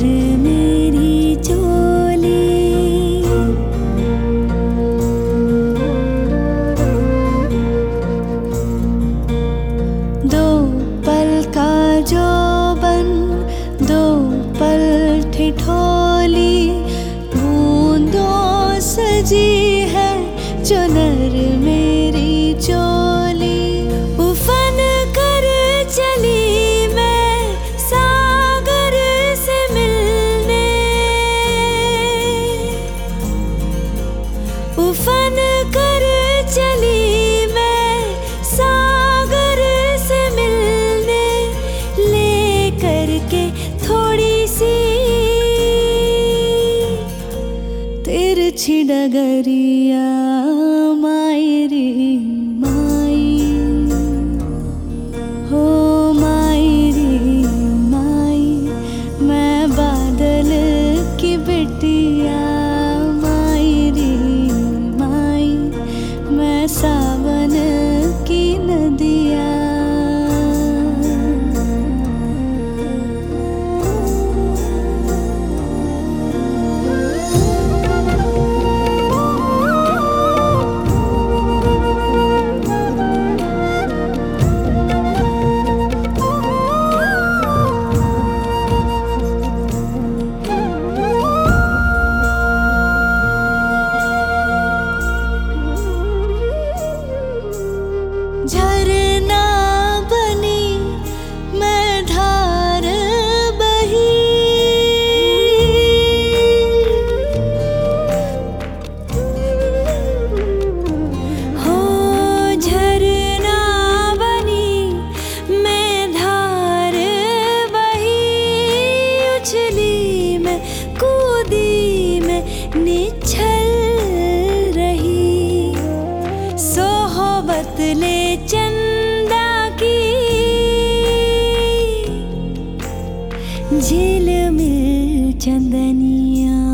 मेरी चोली। दो पल का जोबन, दो पल ठिठोली, बूंदों सजी है चुनर मेरी चोली। उफन कर चली मैं सागर से मिलने, उफन कर चली मैं सागर से मिलने, ले करके थोड़ी सी तिरछी डगरिया माई रे माई, हो माई रे माई। मैं बादल की बिटिया माई रे माई, मैं सावन की नदिया। झरना बनी मैं धार बही, हो झरना बनी मैं धार बही। उछली मैं कूदी मैं निछल रही, सोहबत ले चंदा की झिलमिल चंदनिया।